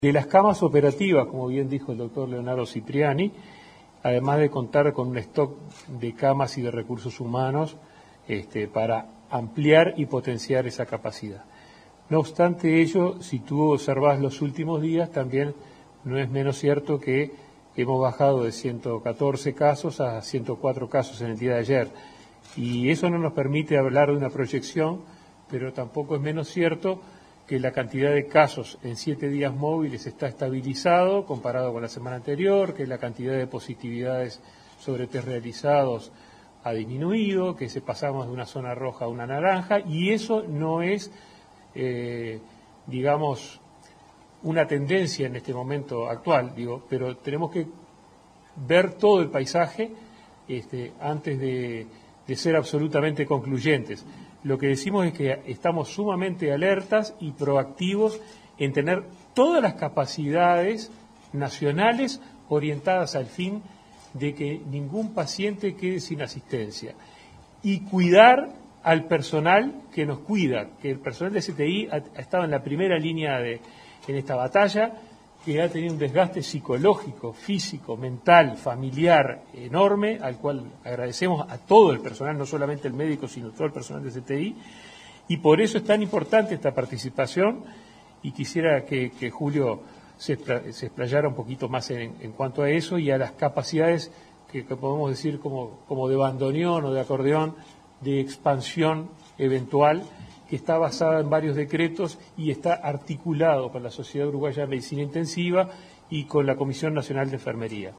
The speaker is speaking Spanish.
De las camas operativas, como bien dijo el doctor Leonardo Cipriani, además de contar con un stock de camas y de recursos humanos para ampliar y potenciar esa capacidad. No obstante ello, si tú observas los últimos días, también no es menos cierto que hemos bajado de 114 casos a 104 casos en el día de ayer. Y eso no nos permite hablar de una proyección, pero tampoco es menos cierto que la cantidad de casos en 7 días móviles está estabilizado comparado con la semana anterior, que la cantidad de positividades sobre test realizados ha disminuido, que pasamos de una zona roja a una naranja, y eso no es, digamos, una tendencia en este momento actual, pero tenemos que ver todo el paisaje antes de ser absolutamente concluyentes. Lo que decimos es que estamos sumamente alertas y proactivos en tener todas las capacidades nacionales orientadas al fin de que ningún paciente quede sin asistencia y cuidar al personal que nos cuida, que el personal de CTI ha estado en la primera línea en esta batalla, que ha tenido un desgaste psicológico, físico, mental, familiar enorme, al cual agradecemos a todo el personal, no solamente el médico, sino todo el personal de CTI, y por eso es tan importante esta participación, y quisiera que Julio se explayara un poquito más en cuanto a eso y a las capacidades que podemos decir como de bandoneón o de acordeón, de expansión eventual, que está basada en varios decretos y está articulado con la Sociedad Uruguaya de Medicina Intensiva y con la Comisión Nacional de Enfermería.